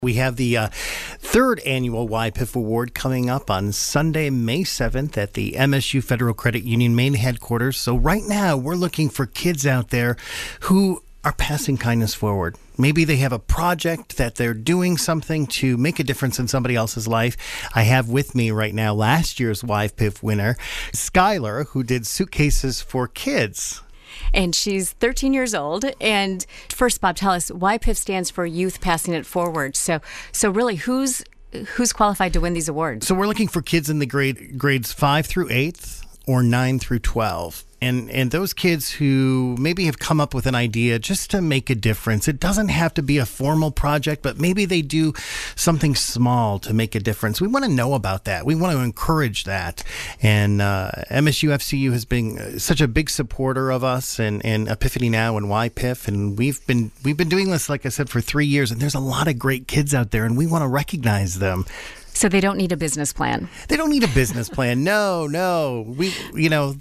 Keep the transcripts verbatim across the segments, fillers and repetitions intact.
We have the uh, third annual Y P I F Award coming up on Sunday, May seventh at the M S U Federal Credit Union main headquarters. So right now we're looking for kids out there who are passing kindness forward. Maybe they have a project that they're doing something to make a difference in somebody else's life. I have with me right now last year's Y P I F winner, Skylar, who did Suitcases for Kids. And she's thirteen years old. And first, Bob, tell us, Y P I F stands for Youth Passing It Forward. So, so really, who's who's qualified to win these awards? So we're looking for kids in the grade grades five through eighth or nine through twelve. And and those kids who maybe have come up with an idea just to make a difference. It doesn't have to be a formal project, but maybe they do something small to make a difference. We want to know about that. We want to encourage that. And uh, M S U F C U has been such a big supporter of us and, and Epiphany Now and Y P I F. And we've been we've been doing this, like I said, for three years. And there's a lot of great kids out there, and we want to recognize them. So they don't need a business plan. They don't need a business plan. No, no. We, you know.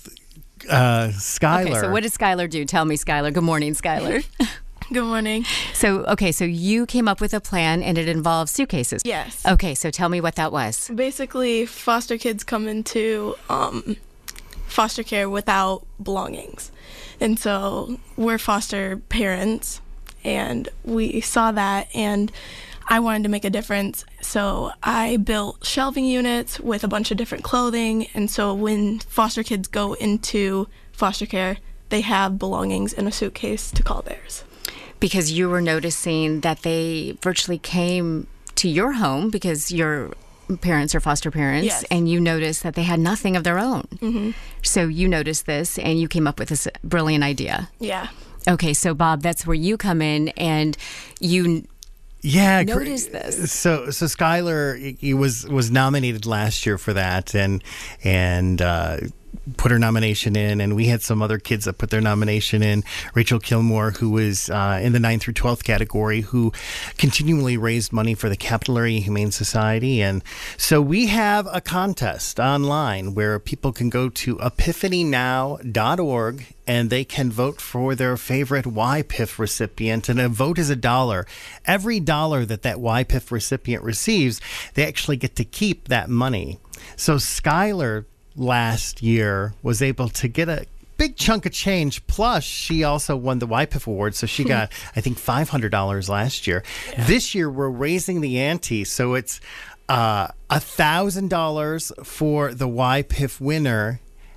Uh, Skylar. Okay, so what did Skylar do? Tell me, Skylar. Good morning, Skylar. Good morning. So, okay, so you came up with a plan and it involves suitcases. Yes. Okay, so tell me what that was. Basically, foster kids come into um, foster care without belongings. And so we're foster parents, and we saw that, and I wanted to make a difference. So I built shelving units with a bunch of different clothing. And so when foster kids go into foster care, they have belongings in a suitcase to call theirs. Because you were noticing that they virtually came to your home because your parents are foster parents, yes. And you noticed that they had nothing of their own. Mm-hmm. So you noticed this and you came up with this brilliant idea. Yeah. Okay, so Bob, that's where you come in and you Yeah, notice this. So, so Skylar, he was was nominated last year for that, and and uh, put her nomination in, and we had some other kids that put their nomination in. Rachel Kilmore, who was uh, in the nine through twelfth category, who continually raised money for the Capital Area Humane Society, and so we have a contest online where people can go to epiphany now dot org. And they can vote for their favorite Y P I F recipient. And a vote is a dollar. Every dollar that that Y P I F recipient receives, they actually get to keep that money. So Skylar last year was able to get a big chunk of change. Plus, she also won the Y P I F award. So she got, I think, five hundred dollars last year. Yeah. This year, we're raising the ante. So it's uh, one thousand dollars for the Y P I F winner,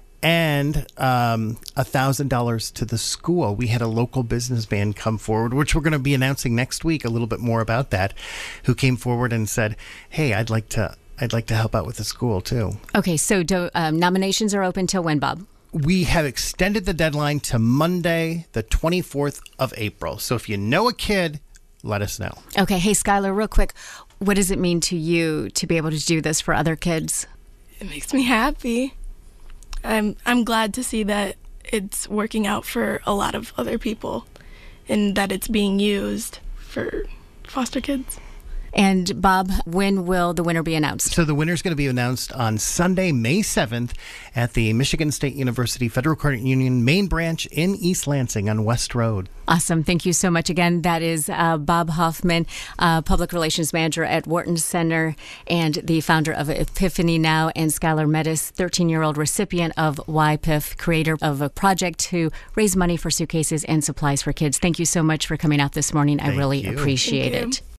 and um, one thousand dollars to the school. We had a local businessman come forward, which we're going to be announcing next week, a little bit more about that, who came forward and said, hey, I'd like to I'd like to help out with the school, too. Okay, so do, um, nominations are open till when, Bob? We have extended the deadline to Monday, the twenty-fourth of April. So if you know a kid, let us know. Okay, hey, Skylar, real quick, what does it mean to you to be able to do this for other kids? It makes me happy. I'm I'm glad to see that it's working out for a lot of other people and that it's being used for foster kids. And Bob, when will the winner be announced? So the winner is going to be announced on Sunday, May seventh at the Michigan State University Federal Credit Union main branch in East Lansing on West Road. Awesome. Thank you so much again. That is uh, Bob Hoffman, uh, Public Relations Manager at Wharton Center and the founder of Epiphany Now, and Skylar Metis, thirteen-year-old recipient of Y P I F, creator of a project to raise money for suitcases and supplies for kids. Thank you so much for coming out this morning. Thank I really you. appreciate Thank it. you.